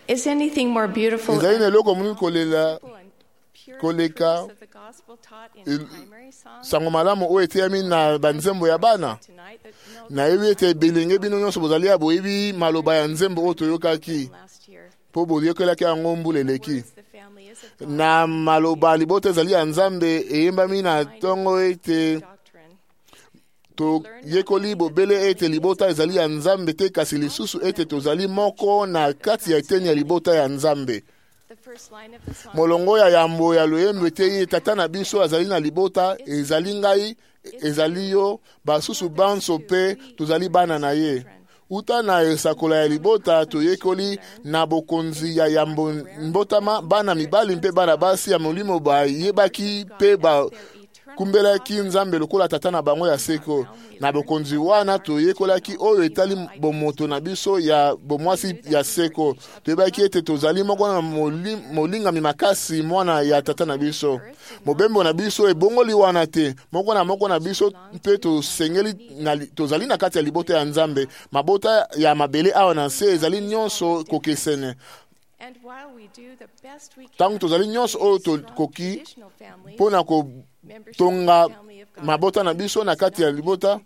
Is anything more beautiful ezali and na eloko moni kolela pure koleka truths of the gospel taught in primary song? sango malamu oyo eteyami na banzembo ya bana Tonight that nayebi ete bilenge bino nyonso bozali ya boyebi maloba ya nzembo oyo toyokaki last year. mpo boyokelaki yango mbula eleki Words the family is of God na maloba libota ezali ya nzambe eyembami na ntongo ete doctrine. toyekoli bobele ete libota ezali ya nzambe te kasi lisusu ete tozali moko na kati ya eteni ya libota ya nzambe. The first line of the song Molongo ya yambo ya loyembo ete tata na biso azali na libota ezali ngai ezali yo basusu banso mpe tozali bana na ye. Uta na esakola ya libota toyekoli na bokonzi ya yambo mbotama bana mibali mpe bana basi ya molimo bayebaki mpe bakumbelaki nzambe lokola tata na bango ya seko. Na bokonzi wana toyekolaki oyo etali bomoto na biso ya bomwasi ya seko. Toyebaki ete tozali moko na molingami makasi mwana ya tata na biso. Mobembo na biso ebongoli wana te. Moko na biso mpe tosengeli tozali na kati ya libota ya nzambe. Mabota ya mabele awa na se ezali nyonso kokesene. and while we do the best we can Tangu tozali nyonso oyo tokoki traditional family mpona kotonga mabota na biso na kati ya libota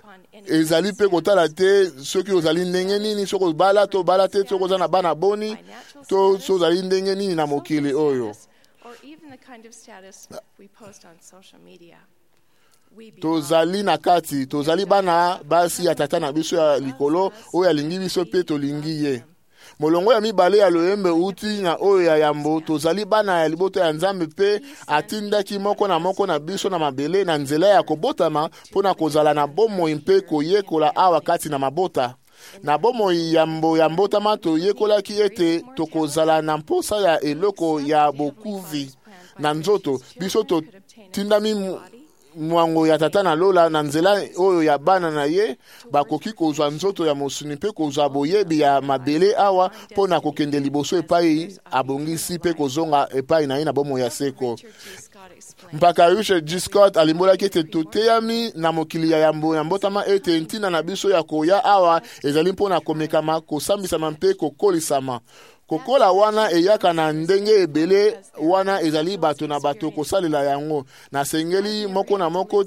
ezali mpe kotala te soki ozali ndenge nini soki obala to bala te soki oza na bana boni to soki ozali ndenge nini na mokili oyo or even the kind of status we post on social media. We belong. tozali na kati tozali bana basi ya tata na biso ya likolo oyo alingi biso mpe tolingi ye. Molongo ya mibale ya loyembe uti na oyo ya yambo tozali bana ya libota ya nzambe mpe atindaki moko na biso na mabele na nzela ya kobotama mpona kozala na bomoi mpe koyekola awa kati na mabota. Na bomoi yambo ya mbotama toyekolaki ete tokozala na mposa ya eloko ya bokuvi na nzoto biso totindami mwango ya tata na lola na nzela oyo ya bana na ye bakoki kozwa nzoto ya mosuni mpe kozwa boyebi ya mabele awa mpona kokende liboso epai abongisi mpe kozonga epai na ye na bomoi ya seko. Richard G. Scott explained, Mpaka Richard G. Scott alimbolaki ete toteyami na mokili ya yambo ya mbotama ete ntina na biso ya koya awa ezali mpona komekama kosambisama mpe kokolisama. Kokola wana eyaka na ndenge ebele wana ezali bato na bato kosalela yango. Na sengeli moko na moko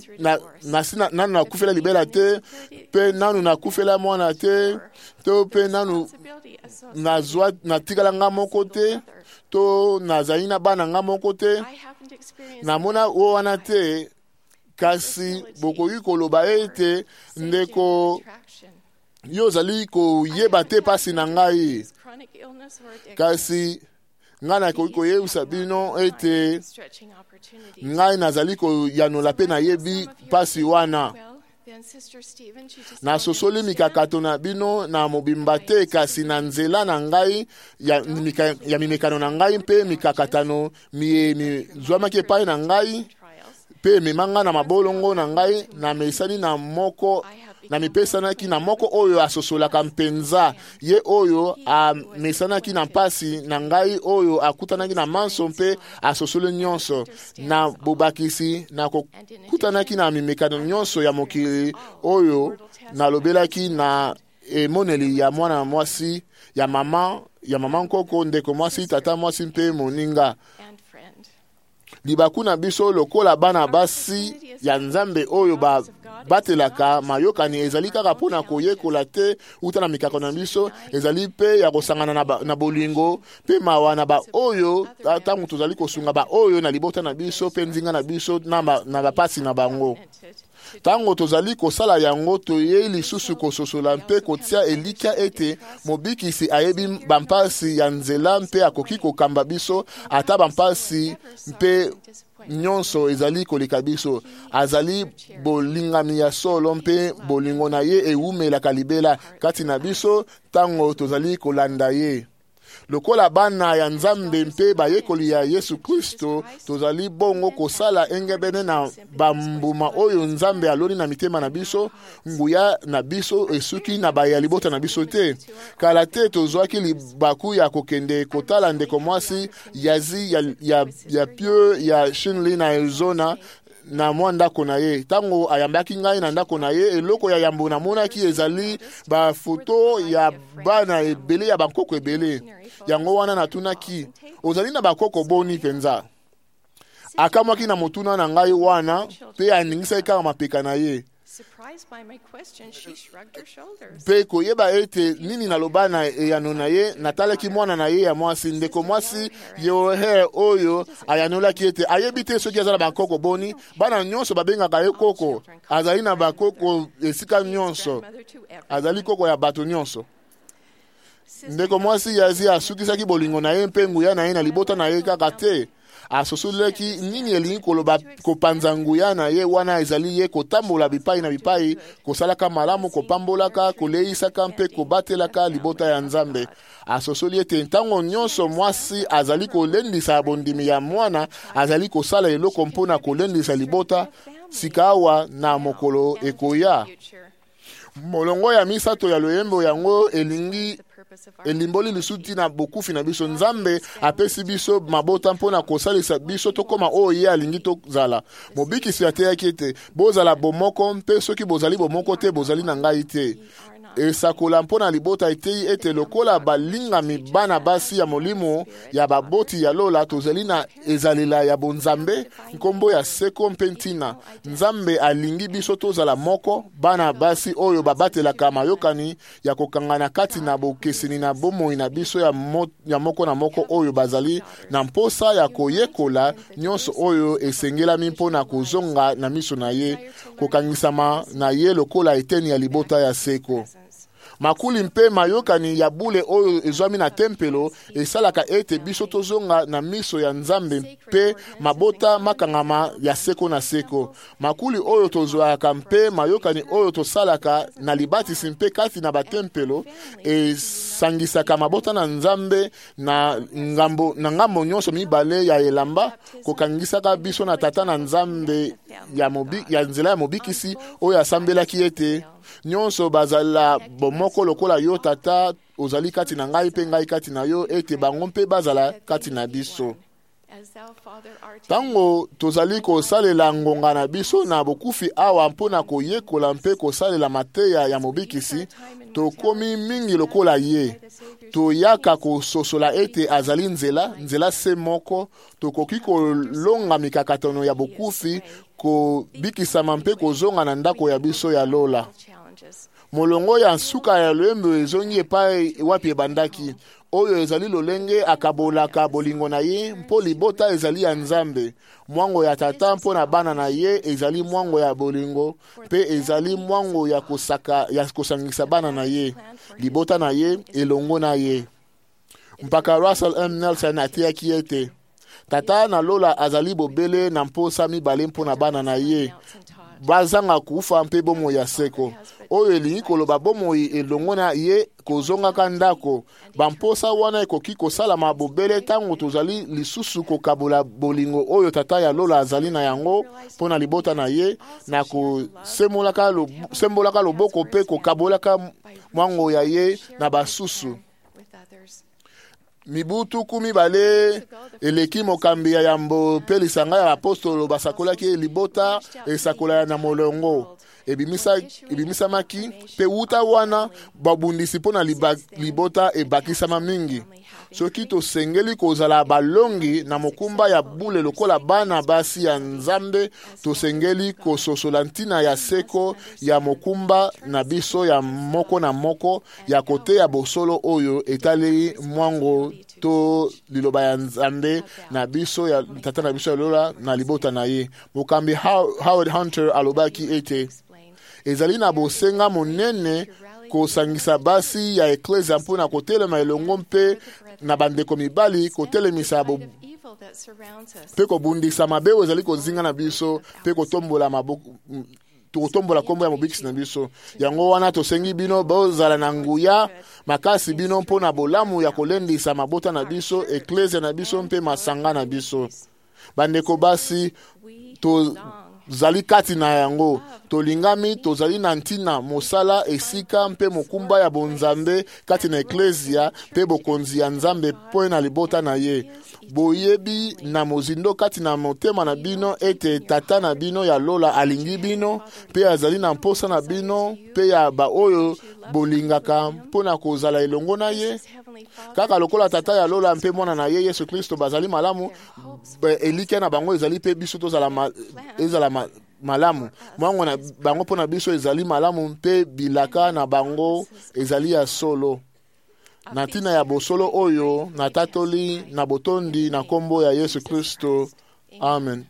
nanu na kufela libela te pe nanu na kufela mwana te to pe nanu na tikala nga moko te to nazali na bana nga moko te I haven't experienced namona o wana te kasi bokoki koloba ete ndeko attraction, yo ozali koyeba te pasi na ngai chronic illness or addiction, kasi ngai nakoki koyebisa bino ete stretching opportunities. ngai nazali koyanola mpe nayebi pasi wana. Well, then Sister Stephen, she just Nasosoli mikakato na bino na mobimba te kasi na nzela na ngai ya mimekano na ngai mpe mikakatano zwamaki epai na ngai trials. mpe ememanga na mabolongo na ngai na mesani na moko na mipesanaki na moko oyo asosolaka mpenza ye oyo amesanaki na mpasi na ngai oyo akutanaki na manso mpe asosoli nyonso na bobakisi na kokutanaki na mimekano nyonso ya mokili oyo nalobelaki na emoneli ya mwana mwasi ya mama nkoko ndeko mwasi tata mwasi mpe moninga And friend. libaku na biso lokola bana basi ya nzambe oyo batelaka mayokani ezali kaka mpona koyekola te uta na mikako na biso ezali mpe ya kosangana na bolingo mpe mawa na baoyo ntango tozali kosunga baoyo na libota na biso mpe nzinga na biso na bapasi na bango. Tango tozali kosala yango toyei lisusu kososola mpe kotia elikya ete mobikisi ayebi bampasi ya nzela mpe akoki kokamba biso ata bampasi mpe nyonso ezali koleka biso. Azali bolingami ya solo mpe bolingo na ye ewumelaka libela kati na biso tango tozali kolanda ye. Lokola bana ya nzambe mpe bayekoli ya Yesu Kristo tozali bongo kosala engebene na bambuma oyo nzambe aloni na mitema na biso nguya na biso esuki na baya libota na biso te. Kala te tozwaki libaku ya kokende kotala ndeko mwasi yazi ya pio ya Shinley na Arizona na mwa ndako na ye. Tango ayambaki ngai na ndako na ye, eloko ya yambo namonaki ezali ba foto ya bana ebele ya bakoko ebele. Yango wana natunaki, ozali na bakoko boni penza? Akamwaki na motuna na ngai wana, pe aningisaki kaka mapeka na ye. Surprised by my question, she shrugged her shoulders. Pe koyeba ete nini naloba na eyano na ye, natalaki mwana na ye ya mwasi. Ndeko mwasi Yehohe oyo ayanolaki ete ayebi te soki azala bakoko boni. Bana nyonso babengaka ye koko. Azali na bakoko esika nyonso. Azali koko ya bato nyonso. Ndeko mwasi yazi asukisaki bolingo na ye mpe nguya na ye na libota na ye kaka te. Asosoleki nini elingi koloba kopanza nguya na ye wana ezali ye kotambola bipai na bipai, kosalaka malamu, kopambolaka, koleisaka mpe kobatelaka libota ya Nzambe. Asosoli ete ntango nyonso mwasi azali kolendisa bondimi ya mwana, azali kosala eloko mpona kolendisa libota, sikawa na mokolo ekoya. Molongo ya misato ya loyembo yango elimboli lisuti na bokufi na biso. Nzambe apesi biso mabota mpona kosalisa biso tokoma oyo ye alingi tozala. Mobikisi ateyaki ete bozala bomoko, mpe soki bozali bomoko te bozali na ngai te. Esakola mpona libota etei ete lokola balingami bana basi ya molimo ya baboti ya lola, tozali na ezalela ya bonzambe nkombo ya seko mpe ntina. Nzambe alingi biso tozala moko, bana basi oyo babatelaka mayokani ya kokangana kati na bokeseni na bomoi na biso ya moko na moko oyo bazali na mposa ya koyekola nyonso oyo esengelami mpona kozonga na miso na ye, kokangisama na ye lokola eteni ya libota ya seko. Makuli mpe mayokani ya bule oyo ezwami na tempelo esalaka ete biso tozonga na miso ya Nzambe mpe mabota makangama ya seko na seko. Makuli oyo tozwaka mpe mayokani oyo tosalaka na libatisi mpe kati na batempelo esangisaka mabota na Nzambe na ngambo nyonso mibale ya elamba, kokangisaka biso na tata na Nzambe ya nzela ya mobikisi oyo asambelaki ete nyonso bazala bomoko lokola yo tata ozali kati na ngai mpe ngai kati na yo, ete bango mpe bazala kati na biso. Tango tozali kosalela ngonga na biso na bokufi awa mpona koyekola mpe kosalela mateya ya mobikisi, tokomi mingi lokola ye. Toyaka kososola ete azali nzela se moko, tokoki kolonga mikakatano ya bokufi, kobikisama mpe kozonga na ndako ya biso ya lola. Molongo ya nsuka ya loyembo ezongi epai wapi ebandaki, oyo ezali lolenge akabolaka bolingo na ye mpo libota ezali ya Nzambe. Mwango ya tata mpo na bana na ye ezali mwango ya bolingo, mpe ezali mwango ya kosangisa bana na ye, libota na ye elongo na ye. Mpaka Russell M. Nelson ateyaki ete tata na lola azali bobele na mposa mibale mpo na bana na ye, bazanga kufa mpe bomoi ya seko. Oyo elingi koloba bomoi elongo na ye kozongaka ndako. Bamposa wana ekoki kosalama bobele tango tozali lisusu kokabola bolingo oyo tata ya lola azali na yango mpona libota na ye, na kosembolaka loboko mpe kokabolaka mwango ya ye na basusu. Mibutu kumibale eleki mokambi ya yambo pe lisanga ya apostolo basakolaki libota esakola na molongo. Ebimisamaki pe wuta wana babundisi mpona libota ebakisama mingi. Soki tosengeli kozala balongi na mokumba ya bule lokola bana basi ya Nzambe, tosengeli kososola ntina ya seko ya mokumba na biso ya moko na moko ya kote ya bosolo oyo etali mwango to liloba ya Nzambe na biso ya tata na biso ya lola na libota na ye. Mokambi Howard Hunter alobaki ete ezali na bosenga monene kosangisa basi ya eklesia mpona kotelema elongo mpe na bandeko mibali kotelemisa mpe kobundisa mabe oyo ezali kozinga na biso mpe kotombola kombo ya mobikisi na biso. Yango wana tosengi bino bozala na nguya makasi bino mpona bolamu ya kolendisa mabota na biso, eklesia na biso mpe masanga na biso. Bandeko basi zali kati na yango. Tolingami tozali na ntina mosala esika mpe mokumba ya bonzambe kati na eklesia mpe bokonzi ya nzambe mpo na libota na ye. Boyebi na mozindo kati na motema na bino ete tata na bino ya lola alingi bino mpe azali na mposa na bino mpe ya baoyo bolingaka mpo na kozala elongo na ye. Kaka lokola tata ya lola mpe mwana na ye Yesu Kristo bazali malamu, elike na bango ezali mpe biso tozala ezala malamu. Mwango na bango pona biso ezali malamu mpe bilaka na bango ezali ya solo. Na tina ya bosolo oyo natatoli na botondi na kombo ya Yesu Kristo. Amen.